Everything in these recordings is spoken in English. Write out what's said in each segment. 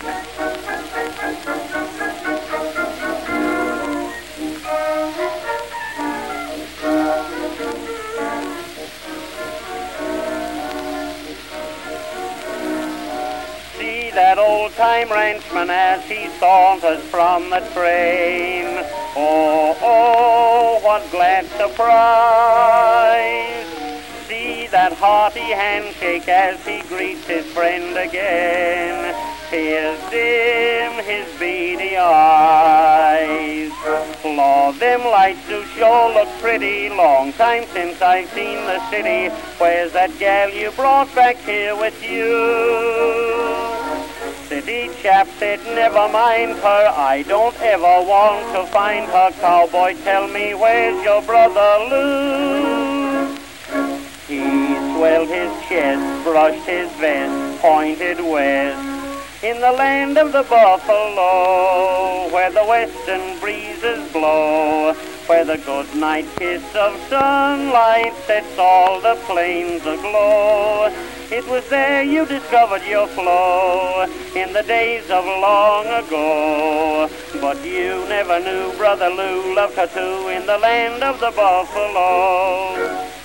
That old-time ranchman as he saunters from the train. Oh, oh, what glad surprise! See that hearty handshake as he greets his friend again. Tears dim his beady eyes. Lord, them lights do sure look pretty. Long time since I've seen the city. Where's that gal you brought back here with you? City chap said, never mind her, I don't ever want to find her. Cowboy, tell me, where's your brother Lou? He swelled his chest, brushed his vest, pointed west. In the land of the buffalo, where the western breezes blow, where the good night kiss of sunlight sets all the plains aglow. It was there you discovered your flow in the days of long ago. But you never knew Brother Lou loved her too in the land of the buffalo.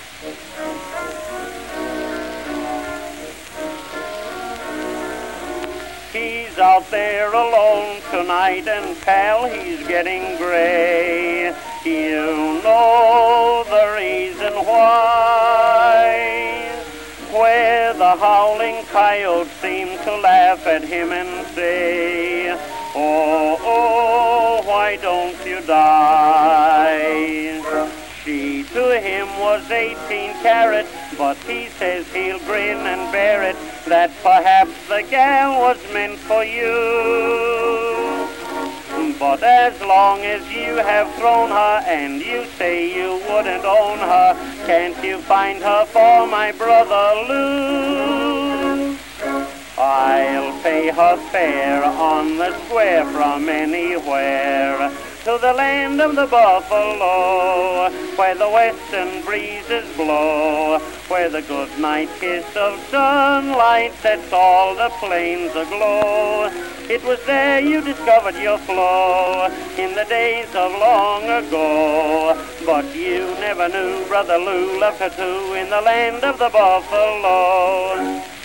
He's out there alone tonight, and pal, he's getting gray. You know the reason why. Where the howling coyotes seem to laugh at him and say, oh, oh, why don't you die? She to him was 18 carats, but he says he'll grin and bear it, that perhaps the gal was meant for you. But as long as you have thrown her, and you say you wouldn't own her, can't you find her for my brother Lou? I'll pay her fare on the square from anywhere to the land of the buffalo, where the western breezes blow, where the good night kiss of sunlight sets all the plains aglow. It was there you discovered your flow in the days of long ago. But you never knew Brother Lou loved her too in the land of the buffalo.